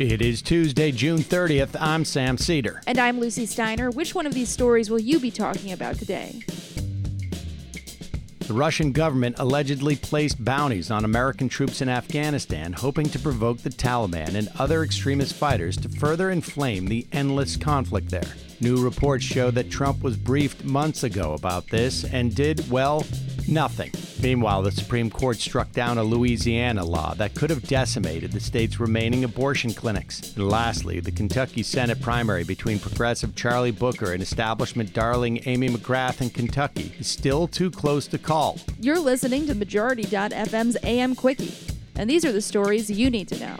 It is Tuesday, June 30th. I'm Sam Cedar. And I'm Lucy Steiner. Which one of these stories will you be talking about today? The Russian government allegedly placed bounties on American troops in Afghanistan, hoping to provoke the Taliban and other extremist fighters to further inflame the endless conflict there. New reports show that Trump was briefed months ago about this and did, well, nothing. Meanwhile, the Supreme Court struck down a Louisiana law that could have decimated the state's remaining abortion clinics. And lastly, the Kentucky Senate primary between progressive Charlie Booker and establishment darling Amy McGrath in Kentucky is still too close to call. You're listening to Majority.fm's AM Quickie, and these are the stories you need to know.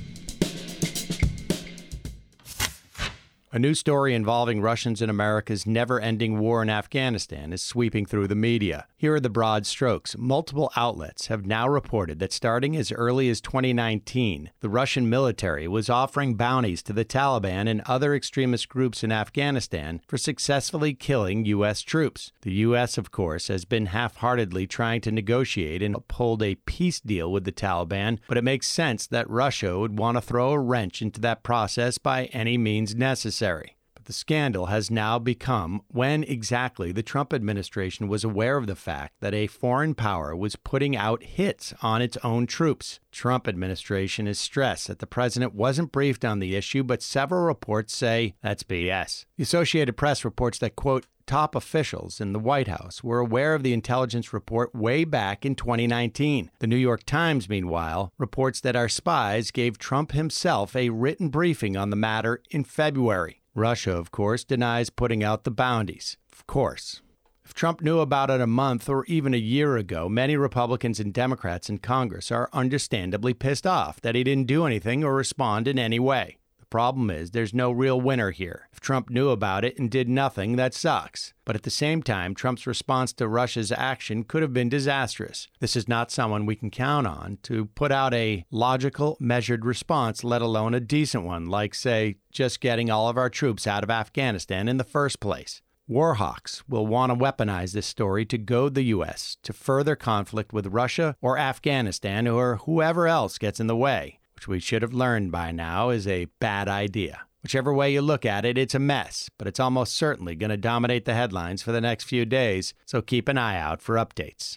A new story involving Russians and America's never-ending war in Afghanistan is sweeping through the media. Here are the broad strokes. Multiple outlets have now reported that starting as early as 2019, the Russian military was offering bounties to the Taliban and other extremist groups in Afghanistan for successfully killing U.S. troops. The U.S., of course, has been half-heartedly trying to negotiate and uphold a peace deal with the Taliban, but it makes sense that Russia would want to throw a wrench into that process by any means necessary. But the scandal has now become when exactly the Trump administration was aware of the fact that a foreign power was putting out hits on its own troops. Trump administration is stressed that the president wasn't briefed on the issue, but several reports say that's BS. The Associated Press reports that, quote, top officials in the White House were aware of the intelligence report way back in 2019. The New York Times, meanwhile, reports that our spies gave Trump himself a written briefing on the matter in February. Russia, of course, denies putting out the bounties. Of course. If Trump knew about it a month or even a year ago, many Republicans and Democrats in Congress are understandably pissed off that he didn't do anything or respond in any way. Problem is, there's no real winner here. If Trump knew about it and did nothing, that sucks. But at the same time, Trump's response to Russia's action could have been disastrous. This is not someone we can count on to put out a logical, measured response, let alone a decent one, like, say, just getting all of our troops out of Afghanistan in the first place. War hawks will want to weaponize this story to goad the U.S. to further conflict with Russia or Afghanistan or whoever else gets in the way, which we should have learned by now is a bad idea. Whichever way you look at it, it's a mess, but it's almost certainly going to dominate the headlines for the next few days, so keep an eye out for updates.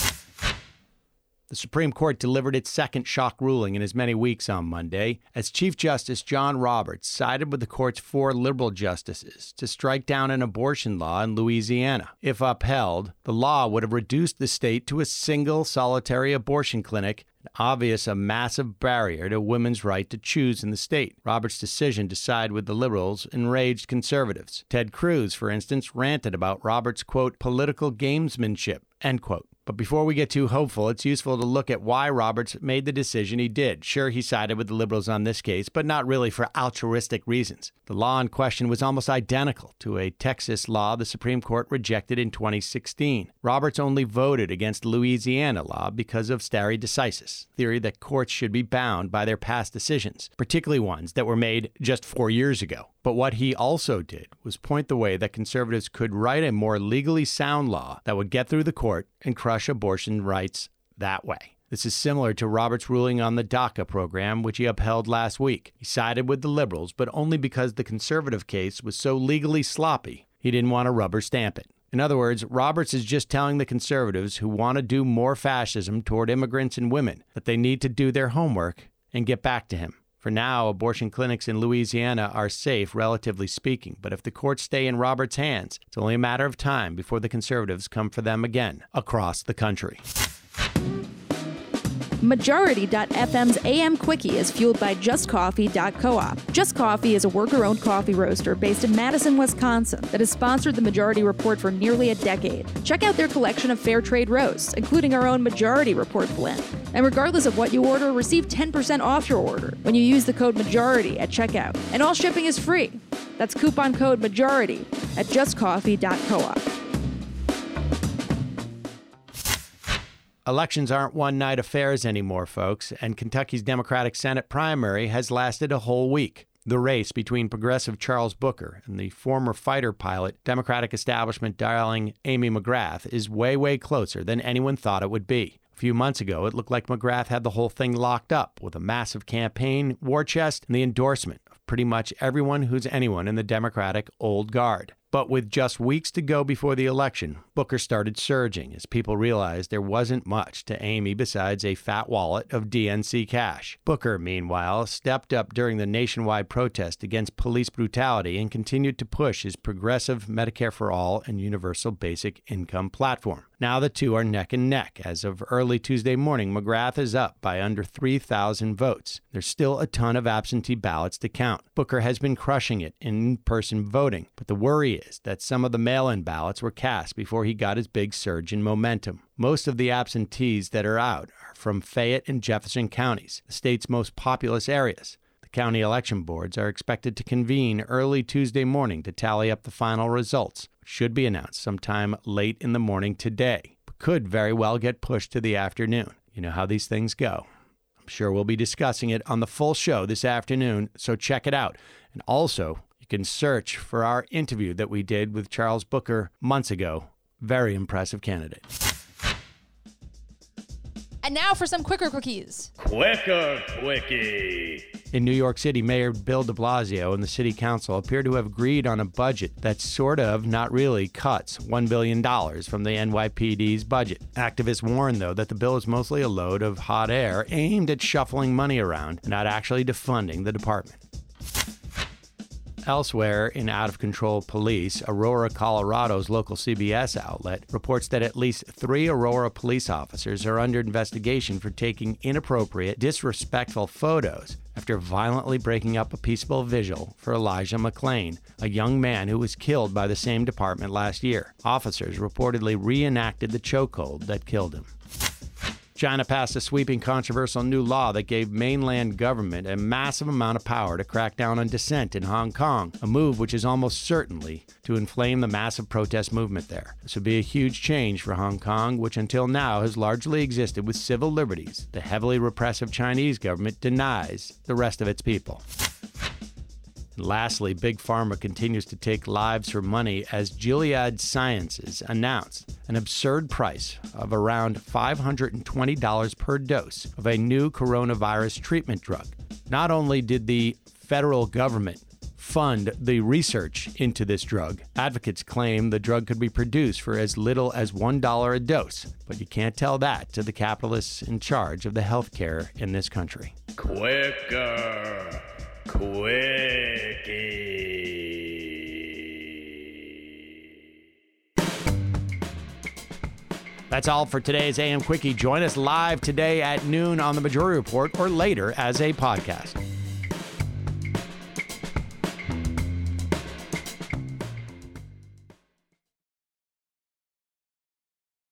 The Supreme Court delivered its second shock ruling in as many weeks on Monday, as Chief Justice John Roberts sided with the court's 4 liberal justices to strike down an abortion law in Louisiana. If upheld, the law would have reduced the state to a single solitary abortion clinic, a massive barrier to women's right to choose in the state. Roberts' decision to side with the liberals enraged conservatives. Ted Cruz, for instance, ranted about Roberts', quote, political gamesmanship, end quote. But before we get too hopeful, it's useful to look at why Roberts made the decision he did. Sure, he sided with the liberals on this case, but not really for altruistic reasons. The law in question was almost identical to a Texas law the Supreme Court rejected in 2016. Roberts only voted against the Louisiana law because of stare decisis, theory that courts should be bound by their past decisions, particularly ones that were made just 4 years ago. But what he also did was point the way that conservatives could write a more legally sound law that would get through the court and crush abortion rights that way. This is similar to Roberts' ruling on the DACA program, which he upheld last week. He sided with the liberals, but only because the conservative case was so legally sloppy, he didn't want to rubber stamp it. In other words, Roberts is just telling the conservatives who want to do more fascism toward immigrants and women that they need to do their homework and get back to him. For now, abortion clinics in Louisiana are safe, relatively speaking, but if the courts stay in Roberts' hands, it's only a matter of time before the conservatives come for them again across the country. Majority.fm's AM Quickie is fueled by JustCoffee.coop. Just Coffee is a worker-owned coffee roaster based in Madison, Wisconsin that has sponsored the Majority Report for nearly a decade. Check out their collection of fair trade roasts, including our own Majority Report blend. And regardless of what you order, receive 10% off your order when you use the code MAJORITY at checkout. And all shipping is free. That's coupon code MAJORITY at JustCoffee.coop. Elections aren't one-night affairs anymore, folks, and Kentucky's Democratic Senate primary has lasted a whole week. The race between progressive Charles Booker and the former fighter pilot, Democratic establishment darling Amy McGrath, is way, way closer than anyone thought it would be. few months ago, it looked like McGrath had the whole thing locked up with a massive campaign, war chest, and the endorsement of pretty much everyone who's anyone in the Democratic old guard. But with just weeks to go before the election, Booker started surging as people realized there wasn't much to Amy besides a fat wallet of DNC cash. Booker, meanwhile, stepped up during the nationwide protest against police brutality and continued to push his progressive Medicare for All and universal basic income platform. Now the two are neck and neck. As of early Tuesday morning, McGrath is up by under 3,000 votes. There's still a ton of absentee ballots to count. Booker has been crushing it in in-person voting, but the worry is that some of the mail-in ballots were cast before he got his big surge in momentum. Most of the absentees that are out are from Fayette and Jefferson counties, the state's most populous areas. The county election boards are expected to convene early Tuesday morning to tally up the final results, which should be announced sometime late in the morning today, but could very well get pushed to the afternoon. You know how these things go. I'm sure we'll be discussing it on the full show this afternoon, so check it out. And also, you can search for our interview that we did with Charles Booker months ago. Very impressive candidate. And now for some Quicker Quickies. Quicker Quickie. In New York City, Mayor Bill de Blasio and the city council appear to have agreed on a budget that sort of, not really, cuts $1 billion from the NYPD's budget. Activists warn, though, that the bill is mostly a load of hot air aimed at shuffling money around and not actually defunding the department. Elsewhere in out-of-control police, Aurora, Colorado's local CBS outlet reports that at least 3 Aurora police officers are under investigation for taking inappropriate, disrespectful photos after violently breaking up a peaceful vigil for Elijah McClain, a young man who was killed by the same department last year. Officers reportedly reenacted the chokehold that killed him. China passed a sweeping, controversial new law that gave mainland government a massive amount of power to crack down on dissent in Hong Kong, a move which is almost certainly to inflame the massive protest movement there. This would be a huge change for Hong Kong, which until now has largely existed with civil liberties the heavily repressive Chinese government denies the rest of its people. And lastly, Big Pharma continues to take lives for money as Gilead Sciences announced an absurd price of around $520 per dose of a new coronavirus treatment drug. Not only did the federal government fund the research into this drug, advocates claim the drug could be produced for as little as $1 a dose, but you can't tell that to the capitalists in charge of the healthcare in this country. Quicker Quickie. That's all for today's AM Quickie. Join us live today at noon on The Majority Report or later as a podcast.